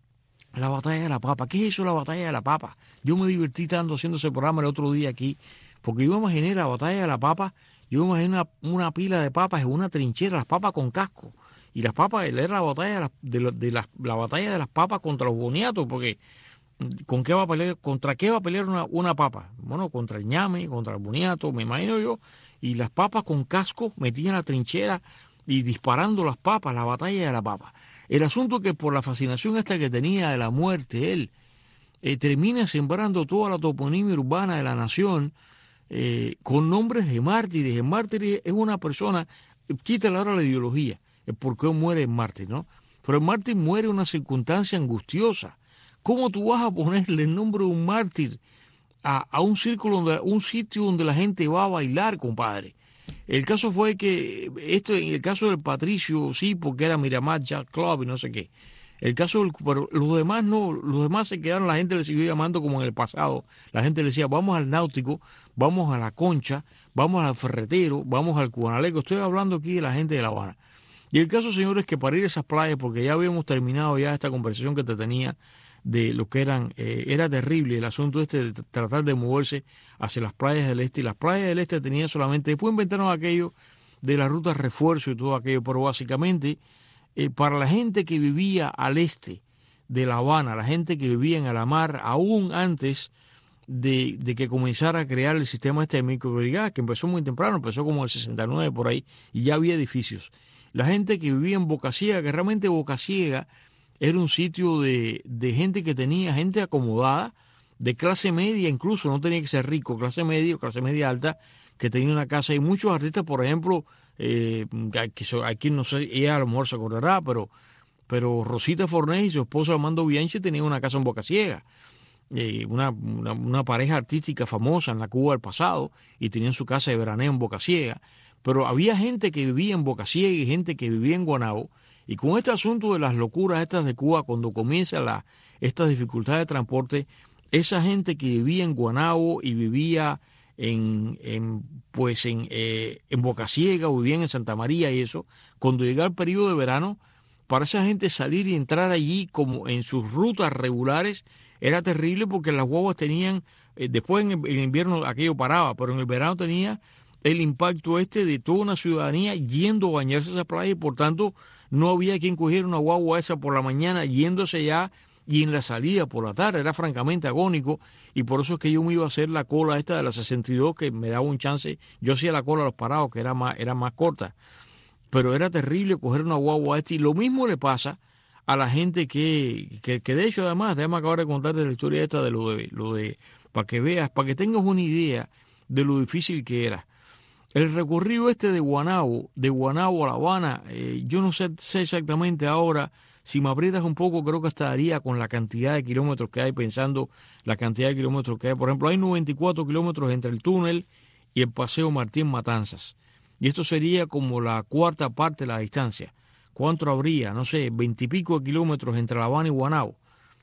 la batalla de la papa. ¿Qué es eso, la batalla de la papa? Yo me divertí tanto haciendo ese programa el otro día aquí, porque yo me imaginé la batalla de la papa. Yo me imagino una, una pila de papas en una trinchera, las papas con casco. Y las papas, era la batalla de, la, de, la, de la, la batalla de las papas contra los boniatos, porque ¿con qué va a pelear, ¿contra qué va a pelear una, una papa? Bueno, contra el ñame, contra el boniato, me imagino yo. Y las papas con casco metidas en la trinchera y disparando las papas, la batalla de la papa. El asunto es que por la fascinación esta que tenía de la muerte, él eh, termina sembrando toda la toponimia urbana de la nación, Eh, con nombres de mártires. El mártir es una persona, quítale ahora la ideología, el por qué muere el mártir, ¿no? Pero el mártir muere en una circunstancia angustiosa. ¿Cómo tú vas a ponerle el nombre de un mártir a, a un círculo, donde, un sitio donde la gente va a bailar, compadre? El caso fue que, esto en el caso del Patricio, sí, porque era Miramar Yacht Club y no sé qué. El caso del, pero los demás no, los demás se quedaron, la gente le siguió llamando como en el pasado. La gente le decía, vamos al Náutico, vamos a la Concha, vamos al Ferretero, vamos al Cubanaleco. Estoy hablando aquí de la gente de La Habana. Y el caso, señores, que para ir a esas playas, porque ya habíamos terminado ya esta conversación que te tenía de lo que eran, eh, era terrible el asunto este de tratar de moverse hacia las playas del este. Y las playas del este tenían solamente, después inventaron aquello de la ruta refuerzo y todo aquello, pero básicamente eh, para la gente que vivía al este de La Habana, la gente que vivía en Alamar, aún antes de, de que comenzara a crear el sistema este de microbrigadas, que empezó muy temprano, empezó como el sesenta y nueve por ahí, y ya había edificios. La gente que vivía en Boca Ciega, que realmente Boca Ciega era un sitio de, de gente que tenía, gente acomodada, de clase media incluso, no tenía que ser rico, clase media o clase media alta, que tenía una casa. Y muchos artistas, por ejemplo, eh, que aquí no sé, ella a lo mejor se acordará, pero, pero Rosita Fornés y su esposo Armando Bianchi tenían una casa en Boca Ciega. Eh, una, una, una pareja artística famosa en la Cuba del pasado, y tenían su casa de veraneo en Boca Ciega. Pero había gente que vivía en Boca Ciega y gente que vivía en Guanabo. Y con este asunto de las locuras estas de Cuba, cuando comienza la, estas dificultades de transporte, esa gente que vivía en Guanabo y vivía en, en pues en, eh, en Boca Ciega o vivía en Santa María y eso, cuando llegaba el periodo de verano, para esa gente salir y entrar allí como en sus rutas regulares era terrible, porque las guaguas tenían, eh, después en el, en el invierno aquello paraba, pero en el verano tenía el impacto este de toda una ciudadanía yendo a bañarse a esa playa, y por tanto no había quien cogiera una guagua esa por la mañana yéndose allá y en la salida por la tarde. Era francamente agónico, y por eso es que yo me iba a hacer la cola esta de la sesenta y dos, que me daba un chance. Yo hacía la cola a los parados, que era más, era más corta, pero era terrible coger una guagua esta. Y lo mismo le pasa a la gente que, que, que de hecho, además, déjame acabar de contarte la historia esta de lo de, lo de, para que veas, para que tengas una idea de lo difícil que era. El recorrido este de Guanabo, de Guanabo a La Habana, eh, yo no sé, sé exactamente ahora, si me aprietas un poco, creo que hasta daría con la cantidad de kilómetros que hay, pensando la cantidad de kilómetros que hay. Por ejemplo, hay noventa y cuatro kilómetros entre el túnel y el Paseo Martín Matanzas. Y esto sería como la cuarta parte de la distancia. ¿cuánto habría? No sé, veintipico de kilómetros entre La Habana y Guanabo.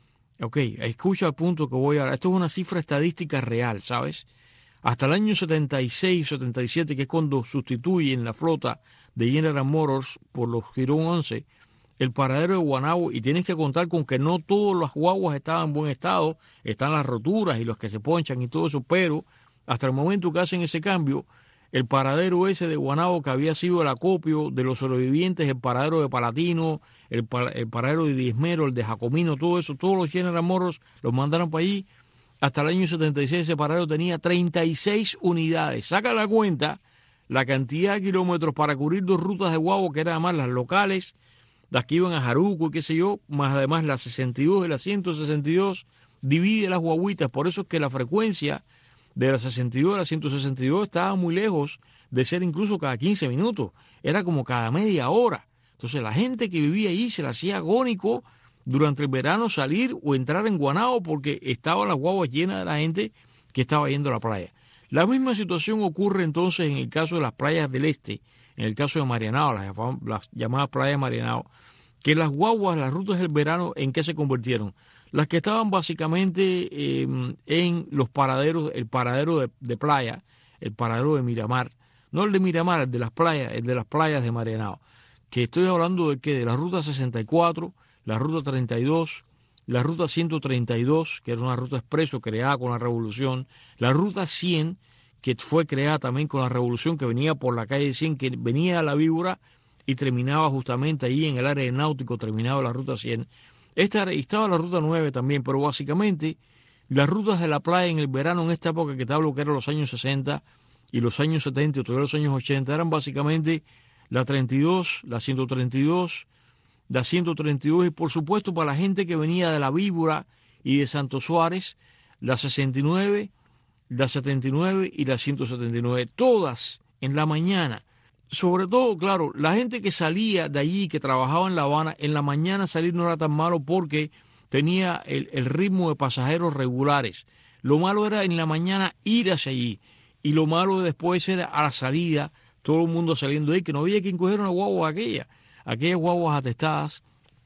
Ok, escucha el punto que voy a... Esto es una cifra estadística real, ¿sabes? Hasta el año setenta y seis, setenta y siete, que es cuando sustituyen la flota de General Motors por los Girón once, el paradero de Guanabo, y tienes que contar con que no todas las guaguas estaban en buen estado, están las roturas y los que se ponchan y todo eso, pero hasta el momento que hacen ese cambio, el paradero ese de Guanabo, que había sido el acopio de los sobrevivientes, el paradero de Palatino, el, el paradero de Diezmero, el de Jacomino, todo eso, todos los General Motors los mandaron para allí. Hasta el año setenta y seis ese paradero tenía treinta y seis unidades. Saca la cuenta la cantidad de kilómetros para cubrir dos rutas de guagua, que eran además las locales, las que iban a Jaruco y qué sé yo, más además las sesenta y dos y las ciento sesenta y dos, divide las guaguitas. Por eso es que la frecuencia de las sesenta y dos a las ciento sesenta y dos estaba muy lejos de ser incluso cada quince minutos, era como cada media hora. Entonces la gente que vivía allí se la hacía agónico durante el verano salir o entrar en Guanabo porque estaban las guaguas llenas de la gente que estaba yendo a la playa. La misma situación ocurre entonces en el caso de las playas del este, en el caso de Marianao, las, las llamadas playas de Marianao, que las guaguas, las rutas del verano, ¿en qué se convirtieron? Las que estaban básicamente eh, en los paraderos, el paradero de, de playa, el paradero de Miramar, no el de Miramar, el de las playas, el de las playas de Marianao, que estoy hablando de que de la ruta sesenta y cuatro, la ruta treinta y dos, la ruta ciento treinta y dos, que era una ruta expreso creada con la Revolución, la ruta cien, que fue creada también con la Revolución, que venía por la calle cien, que venía a la Víbora y terminaba justamente ahí en el área de náutico, terminaba la ruta cien. Esta, estaba la ruta nueve también, pero básicamente las rutas de la playa en el verano, en esta época que te hablo, que eran los años sesenta y los años setenta y todavía los años ochenta, eran básicamente la treinta y dos, la ciento treinta y dos, la ciento treinta y dos y por supuesto para la gente que venía de la Víbora y de Santo Suárez, la sesenta y nueve, la setenta y nueve y la ciento setenta y nueve, todas en la mañana. Sobre todo, claro, la gente que salía de allí, que trabajaba en La Habana, en la mañana salir no era tan malo porque tenía el, el ritmo de pasajeros regulares. Lo malo era en la mañana ir hacia allí y lo malo después era a la salida, todo el mundo saliendo de ahí, que no había quien cogiera una guagua aquella, aquellas guaguas atestadas.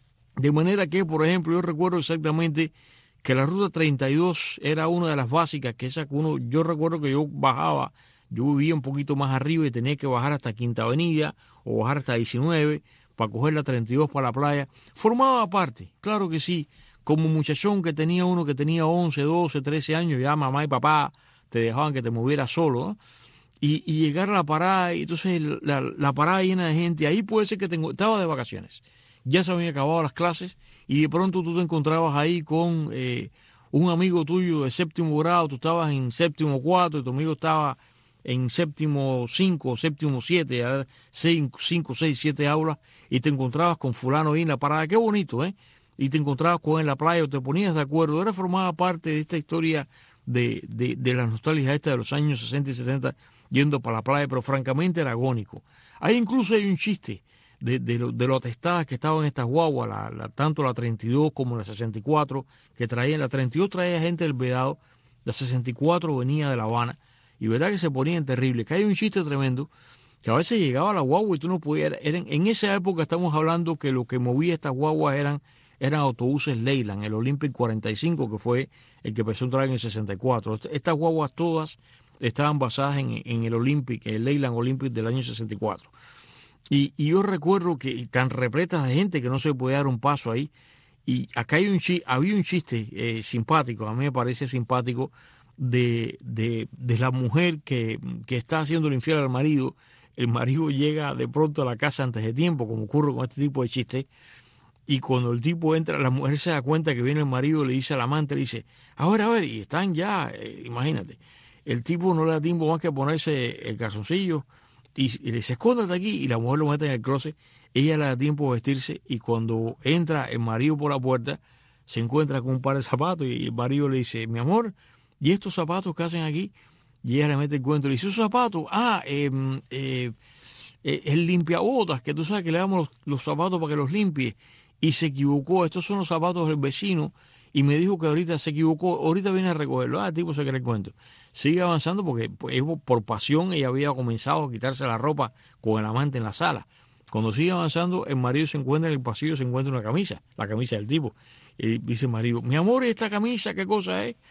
De manera que, por ejemplo, yo recuerdo exactamente que la ruta treinta y dos era una de las básicas, que esa que uno, yo recuerdo que yo bajaba, yo vivía un poquito más arriba y tenía que bajar hasta Quinta Avenida o bajar hasta diecinueve para coger la treinta y dos para la playa. Formaba parte, claro que sí, como muchachón que tenía uno que tenía once, doce, trece años, ya mamá y papá te dejaban que te movieras solo, ¿no? Y, y llegar a la parada, y entonces la, la parada llena de gente, ahí puede ser que tengo, estaba de vacaciones, ya se habían acabado las clases y de pronto tú te encontrabas ahí con eh, un amigo tuyo de séptimo grado, tú estabas en séptimo cuatro y tu amigo estaba en séptimo cinco, séptimo siete, cinco, seis, siete aulas, y te encontrabas con fulano ahí en la parada, qué bonito, ¿eh? Y te encontrabas con él en la playa, o te ponías de acuerdo, era formaba parte de esta historia de, de, de la nostalgia esta de los años sesenta y setenta, yendo para la playa, pero francamente era agónico. Ahí incluso hay un chiste de, de, lo, de lo atestadas que estaban estas guaguas, la, la, tanto la treinta y dos como la sesenta y cuatro, que traían, la treinta y dos traía gente del Vedado, la sesenta y cuatro venía de La Habana, y verdad que se ponían terribles, que hay un chiste tremendo, que a veces llegaba la guagua y tú no podías, eran, en esa época estamos hablando que lo que movía estas guaguas eran, eran autobuses Leyland, el Olympic cuarenta y cinco, que fue el que empezó a entrar en el sesenta y cuatro. Estas guaguas todas estaban basadas en, en el Olympic, el Leyland Olympic del año sesenta y cuatro. Y, y yo recuerdo que tan repletas de gente que no se podía dar un paso ahí. Y acá hay un chiste, había un chiste eh, simpático, a mí me parece simpático, de, de, de la mujer que, que está haciéndole infiel al marido. El marido llega de pronto a la casa antes de tiempo, como ocurre con este tipo de chistes, y cuando el tipo entra, la mujer se da cuenta que viene el marido, le dice al amante, le dice, a ver, a ver, y están ya, eh, imagínate. El tipo no le da tiempo más que ponerse el calzoncillo y, y le dice, escóndate aquí, y la mujer lo mete en el closet. Ella le da tiempo de vestirse y cuando entra el marido por la puerta, se encuentra con un par de zapatos y el marido le dice, mi amor, ¿y estos zapatos qué hacen aquí? Y ella le mete el cuento y le dice, ¿esos zapatos? Ah, eh, eh, eh, el limpiabotas, que tú sabes que le damos los, los zapatos para que los limpie. Y se equivocó, estos son los zapatos del vecino y me dijo que ahorita se equivocó, ahorita viene a recogerlo. Ah, el tipo se cree el cuento. Sigue avanzando porque pues, por pasión ella había comenzado a quitarse la ropa con el amante en la sala. Cuando sigue avanzando, el marido se encuentra en el pasillo, se encuentra una camisa, la camisa del tipo. Y dice el marido, mi amor, ¿esta camisa qué cosa es?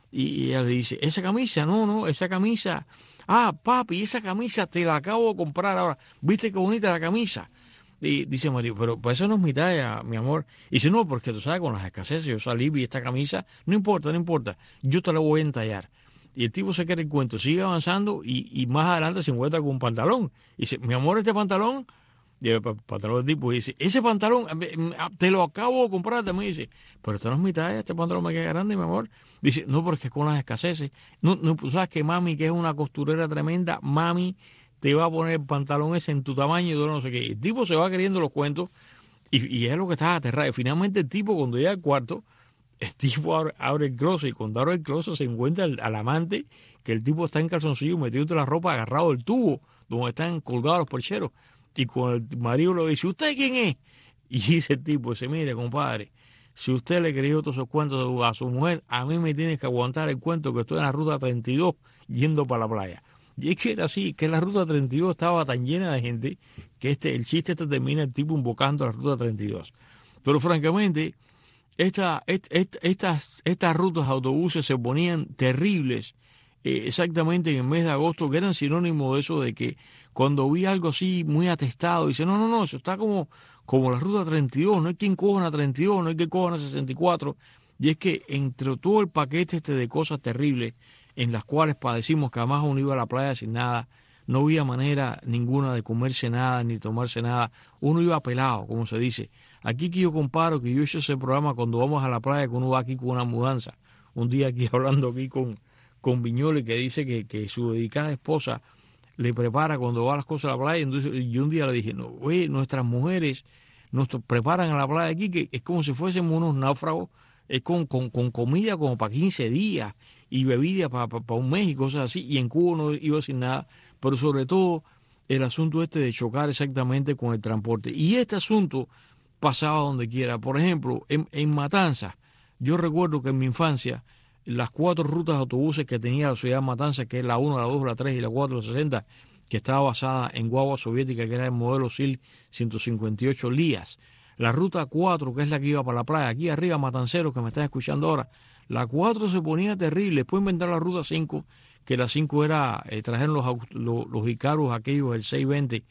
Y ella le dice, esa camisa, no, no, esa camisa. Ah, papi, esa camisa te la acabo de comprar ahora. ¿Viste qué bonita la camisa? Y dice el marido, pero pues eso no es mi talla, mi amor. Y dice, no, porque tú sabes, con las escaseces, yo salí, vi esta camisa, no importa, no importa, yo te la voy a entallar. Y el tipo se queda el cuento, sigue avanzando y, y más adelante se encuentra con un pantalón. Y dice, mi amor, este pantalón, y el pantalón del tipo dice, ese pantalón te lo acabo de comprar, también dice, pero esto no es mi talla, este pantalón me queda grande, mi amor. Dice, no, porque es con las escaseces. No, no, tú sabes que mami, que es una costurera tremenda, mami te va a poner el pantalón ese en tu tamaño y todo no sé qué. El tipo se va queriendo los cuentos y, y es lo que estaba aterrado. Y finalmente el tipo, cuando llega al cuarto, el tipo abre, abre el closet y cuando abre el closet se encuentra al, al amante, que el tipo está en calzoncillo metido entre la ropa, agarrado del tubo donde están colgados los percheros. Y cuando el marido le dice, ¿usted quién es? Y dice el tipo, dice, mire, compadre, si usted le creyó todos esos cuentos a su mujer, a mí me tiene que aguantar el cuento que estoy en la ruta treinta y dos yendo para la playa. Y es que era así, que la ruta treinta y dos estaba tan llena de gente que este, el chiste este termina el tipo invocando la ruta treinta y dos. Pero francamente, esta, esta, esta, estas, estas rutas de autobuses se ponían terribles eh, exactamente en el mes de agosto, que eran sinónimo de eso de que cuando vi algo así muy atestado, dice, no, no, no, eso está como, como la ruta treinta y dos, no hay quien coja la treinta y dos, no hay quien coja la sesenta y cuatro. Y es que entre todo el paquete este de cosas terribles, en las cuales padecimos que además uno iba a la playa sin nada, no había manera ninguna de comerse nada ni tomarse nada, uno iba pelado, como se dice. Aquí que yo comparo, que yo he hecho ese programa cuando vamos a la playa, que uno va aquí con una mudanza, un día aquí hablando aquí con, con Viñoles, que dice que, que su dedicada esposa le prepara cuando va las cosas a la playa. Entonces yo un día le dije, no, oye, nuestras mujeres nos preparan a la playa aquí, que es como si fuésemos unos náufragos, es con, con, con comida como para quince días y bebida para pa, pa un mes y cosas así, y en Cuba no iba sin nada, pero sobre todo el asunto este de chocar exactamente con el transporte. Y este asunto pasaba donde quiera. Por ejemplo, en, en Matanzas, yo recuerdo que en mi infancia, las cuatro rutas de autobuses que tenía la ciudad de Matanzas, que es la uno, la dos, la tres y la cuatro, la sesenta, que estaba basada en guagua soviética, que era el modelo S I L ciento cincuenta y ocho Lías. La ruta cuatro, que es la que iba para la playa, aquí arriba, matanceros que me están escuchando ahora, la cuatro se ponía terrible. Después inventaron la ruta cinco, que la cinco era, eh, trajeron los, los, los Icarus aquellos, el seiscientos veinte,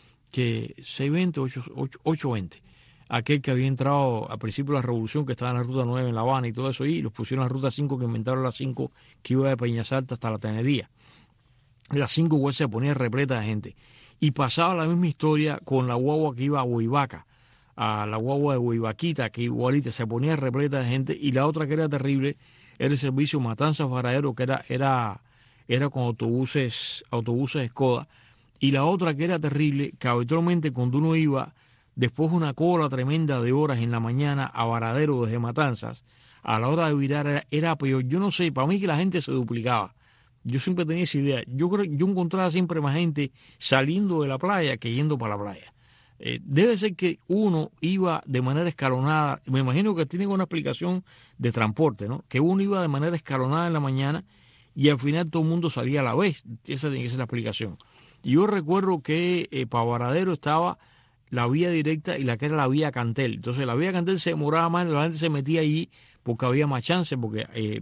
que seiscientos veinte, ochocientos veinte, aquel que había entrado al principio de la revolución, que estaba en la ruta nueve en La Habana y todo eso, y los pusieron en la ruta cinco, que inventaron la cinco, que iba de Peñasalta hasta la Tenería. La cinco pues, se ponía repleta de gente. Y pasaba la misma historia con la guagua que iba a Huivaca, a la guagua de Huivaquita, que igualita se ponía repleta de gente. Y la otra que era terrible era el servicio Matanzas Varadero, que era, era, era con autobuses, autobuses Skoda. Y la otra que era terrible, que habitualmente cuando uno iba, después de una cola tremenda de horas en la mañana a Varadero desde Matanzas, a la hora de virar era, era peor. Yo no sé, para mí que la gente se duplicaba. Yo siempre tenía esa idea. Yo creo, yo encontraba siempre más gente saliendo de la playa que yendo para la playa. Eh, debe ser que uno iba de manera escalonada. Me imagino que tiene una explicación de transporte, ¿no? Que uno iba de manera escalonada en la mañana y al final todo el mundo salía a la vez. Esa tiene que ser la explicación. Y yo recuerdo que eh, para Varadero estaba la vía directa y la que era la vía Cantel. Entonces la vía Cantel se demoraba más, la gente se metía allí porque había más chance, porque eh,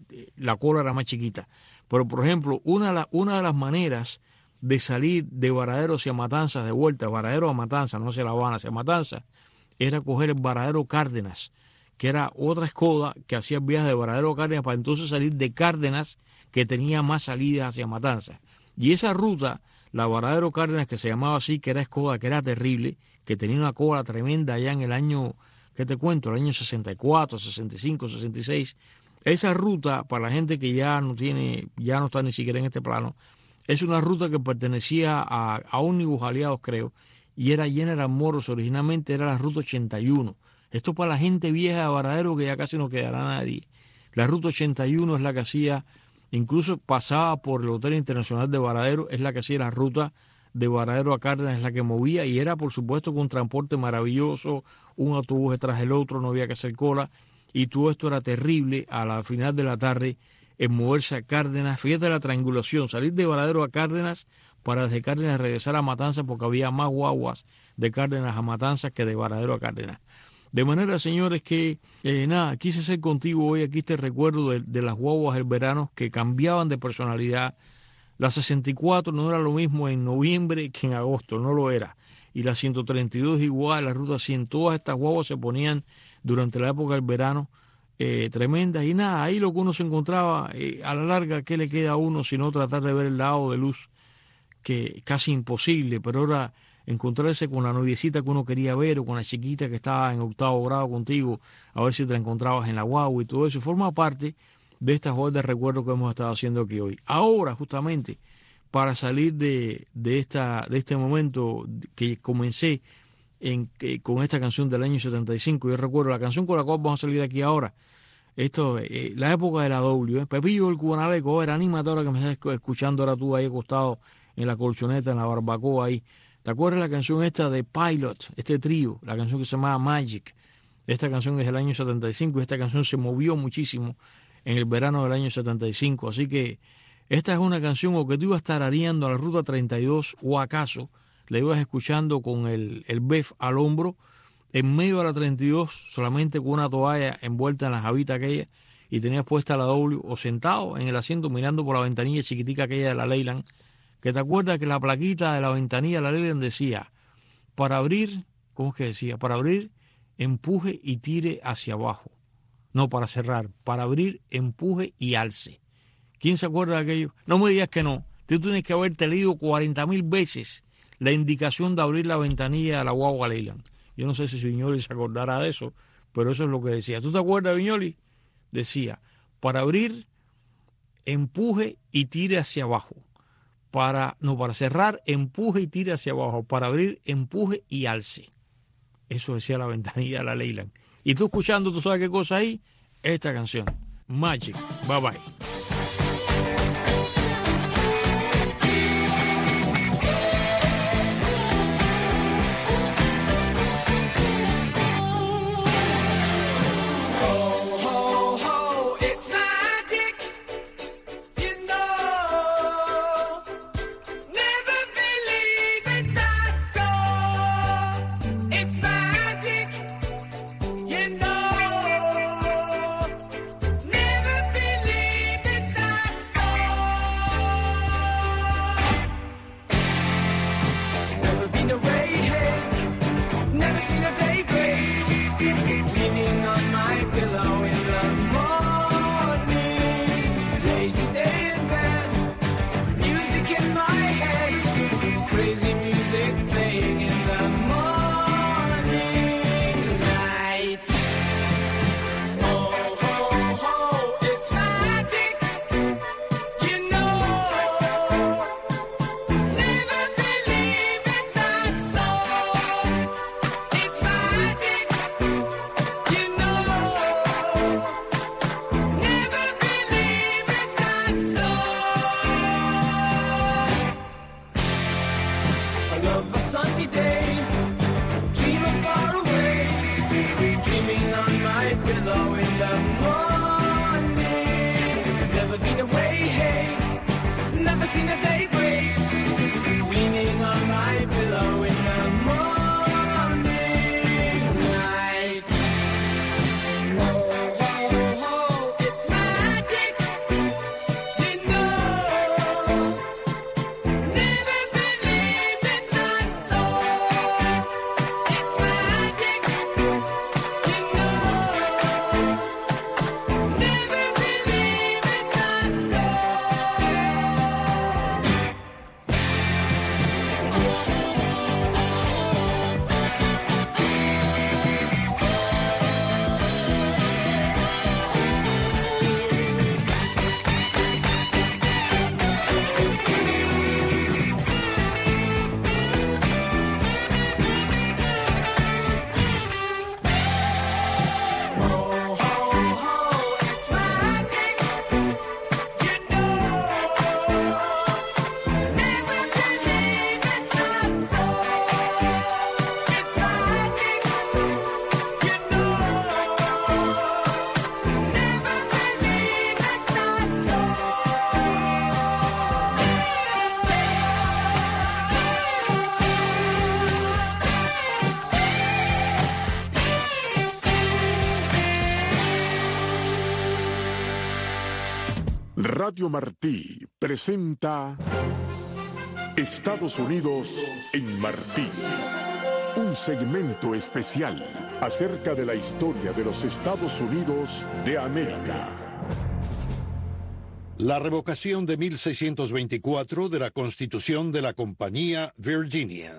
la cola era más chiquita. Pero, por ejemplo, una de, la, una de las maneras de salir de Varadero hacia Matanzas, de vuelta, Varadero a Matanzas, no hacia La Habana, hacia Matanzas, era coger el Varadero Cárdenas, que era otra Skoda que hacía viajes de Varadero a Cárdenas para entonces salir de Cárdenas, que tenía más salidas hacia Matanzas. Y esa ruta, la Varadero Cárdenas, que se llamaba así, que era Skoda, que era terrible, que tenía una cola tremenda allá en el año, ¿qué te cuento? El año sesenta y cuatro, sesenta y cinco, sesenta y seis. Esa ruta, para la gente que ya no tiene, ya no está ni siquiera en este plano, es una ruta que pertenecía a, a Ómnibus Aliados, creo, y era General Motors. Originalmente era la ruta ochenta y uno. Esto para la gente vieja de Varadero, que ya casi no quedará nadie. La ruta ochenta y uno es la que hacía, incluso pasaba por el Hotel Internacional de Varadero, es la que hacía la ruta de Varadero a Cárdenas, es la que movía, y era por supuesto con un transporte maravilloso, un autobús detrás del otro, no había que hacer cola. Y todo esto era terrible a la final de la tarde en moverse a Cárdenas. Fíjate la triangulación, salir de Varadero a Cárdenas para desde Cárdenas regresar a Matanzas porque había más guaguas de Cárdenas a Matanzas que de Varadero a Cárdenas. De manera, señores, que eh, nada, quise ser contigo hoy aquí este recuerdo de, de las guaguas del verano que cambiaban de personalidad. La sesenta y cuatro no era lo mismo en noviembre que en agosto, no lo era. Y la ciento treinta y dos igual, la ruta cien, todas estas guaguas se ponían durante la época del verano eh, tremendas. Y nada, ahí lo que uno se encontraba, eh, a la larga, ¿qué le queda a uno sino tratar de ver el lado de luz? Que casi imposible, pero ahora encontrarse con la noviecita que uno quería ver o con la chiquita que estaba en octavo grado contigo, a ver si te la encontrabas en la guagua y todo eso, forma parte de estas horas de recuerdo que hemos estado haciendo aquí hoy. Ahora, justamente, para salir de, de, esta, de este momento que comencé en, que, con esta canción del año setenta y cinco, yo recuerdo la canción con la cual vamos a salir aquí ahora, esto, eh, la época de la W, ¿eh? Pepillo el Cubanaleco, a ver, anímate ahora que me estás escuchando ahora tú ahí acostado en la colchoneta, en la barbacoa ahí. ¿Te acuerdas la canción esta de Pilot, este trío, la canción que se llamaba Magic? Esta canción es del año setenta y cinco y esta canción se movió muchísimo en el verano del año setenta y cinco. Así que esta es una canción o que tú ibas tarareando a la ruta treinta y dos o acaso la ibas escuchando con el, el B E F al hombro en medio de la treinta y dos, solamente con una toalla envuelta en la jabita aquella y tenías puesta la W o sentado en el asiento mirando por la ventanilla chiquitica aquella de la Leyland. Que te acuerdas que la plaquita de la ventanilla de la Leyland decía, para abrir, ¿cómo es que decía? Para abrir, empuje y tire hacia abajo. No, para cerrar, para abrir, empuje y alce. ¿Quién se acuerda de aquello? No me digas que no. Tú tienes que haberte leído cuarenta mil veces la indicación de abrir la ventanilla de la guagua Leyland. Yo no sé si Viñoli se acordará de eso, pero eso es lo que decía. ¿Tú te acuerdas, Viñoli? Decía, para abrir, empuje y tire hacia abajo. Para, no, para cerrar, empuje y tire hacia abajo. Para abrir, empuje y alce. Eso decía la ventanilla de la Leyland. Y tú escuchando, ¿tú sabes qué cosa hay? Esta canción, Magic. Bye bye. It's Radio Martí presenta Estados Unidos en Martí. Un segmento especial acerca de la historia de los Estados Unidos de América. La revocación de mil seiscientos veinticuatro de la Constitución de la Compañía Virginia.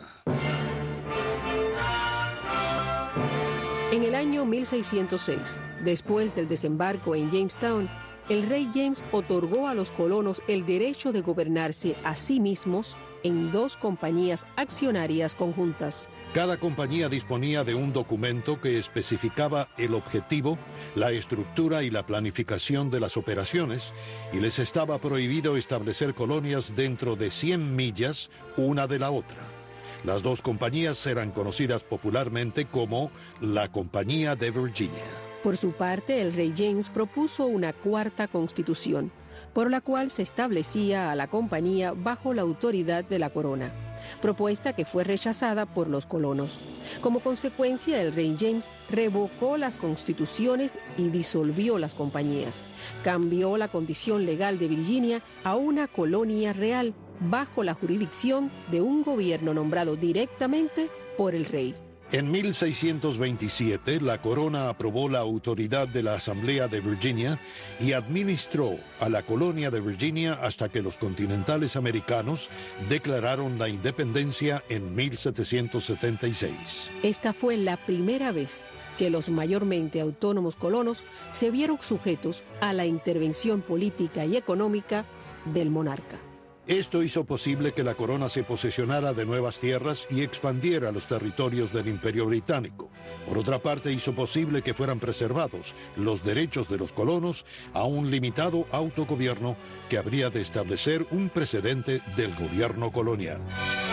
En el año mil seiscientos seis, después del desembarco en Jamestown, el rey James otorgó a los colonos el derecho de gobernarse a sí mismos en dos compañías accionarias conjuntas. Cada compañía disponía de un documento que especificaba el objetivo, la estructura y la planificación de las operaciones, y les estaba prohibido establecer colonias dentro de cien millas una de la otra. Las dos compañías eran conocidas popularmente como la Compañía de Virginia. Por su parte, el rey James propuso una cuarta constitución, por la cual se establecía a la compañía bajo la autoridad de la corona, propuesta que fue rechazada por los colonos. Como consecuencia, el rey James revocó las constituciones y disolvió las compañías. Cambió la condición legal de Virginia a una colonia real bajo la jurisdicción de un gobierno nombrado directamente por el rey. En mil seiscientos veintisiete, la corona aprobó la autoridad de la Asamblea de Virginia y administró a la colonia de Virginia hasta que los continentales americanos declararon la independencia en mil setecientos setenta y seis. Esta fue la primera vez que los mayormente autónomos colonos se vieron sujetos a la intervención política y económica del monarca. Esto hizo posible que la corona se posesionara de nuevas tierras y expandiera los territorios del Imperio Británico. Por otra parte, hizo posible que fueran preservados los derechos de los colonos a un limitado autogobierno que habría de establecer un precedente del gobierno colonial.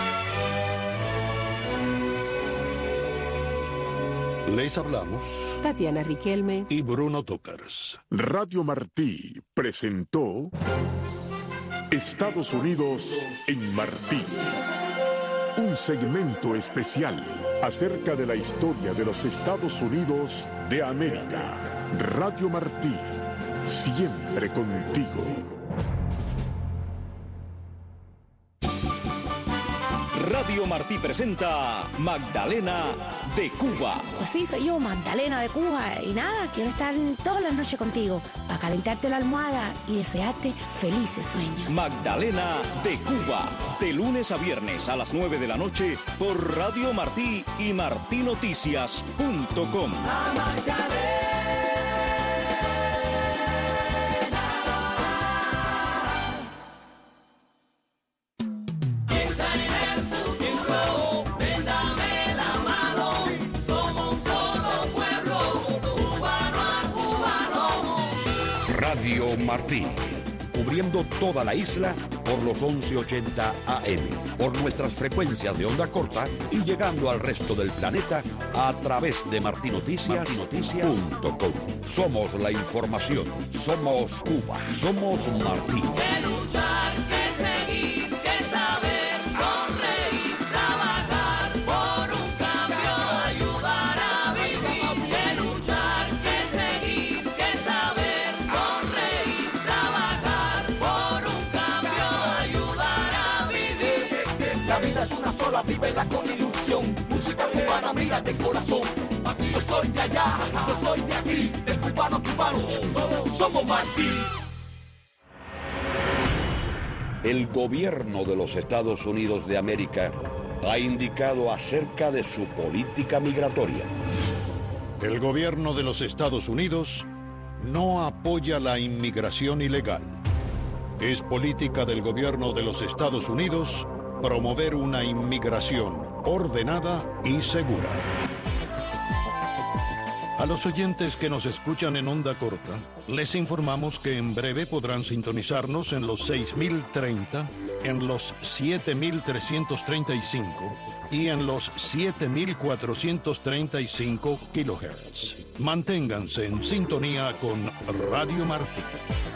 Les hablamos Tatiana Riquelme y Bruno Tócars. Radio Martí presentó Estados Unidos en Martí. Un segmento especial acerca de la historia de los Estados Unidos de América. Radio Martí, siempre contigo. Radio Martí presenta Magdalena de Cuba. Pues sí, soy yo, Magdalena de Cuba. Y nada, quiero estar toda la noche contigo para calentarte la almohada y desearte felices sueños. Magdalena de Cuba, de lunes a viernes a las nueve de la noche por Radio Martí y martí noticias punto com. Radio Martí, cubriendo toda la isla por los once ochenta A M, por nuestras frecuencias de onda corta y llegando al resto del planeta a través de martí noticias punto com. Somos la información, somos Cuba, somos Martí. Que luchar, que seguir, que saber, sonreír, trabajar por un cambio, ayudar a vivir. Que luchar, que seguir, que saber, sonreír, trabajar por un cambio, ayudar a vivir. La vida es una sola, vívela con ilusión. Música cubana, mira de corazón. Aquí yo soy de allá, yo soy de aquí, del cubano cubano, todos somos Martí. El gobierno de los Estados Unidos de América ha indicado acerca de su política migratoria. El gobierno de los Estados Unidos no apoya la inmigración ilegal. Es política del gobierno de los Estados Unidos promover una inmigración ordenada y segura. A los oyentes que nos escuchan en onda corta, les informamos que en breve podrán sintonizarnos en los seis mil treinta, en los siete mil trescientos treinta y cinco y en los siete mil cuatrocientos treinta y cinco kilohertz. Manténganse en sintonía con Radio Martí.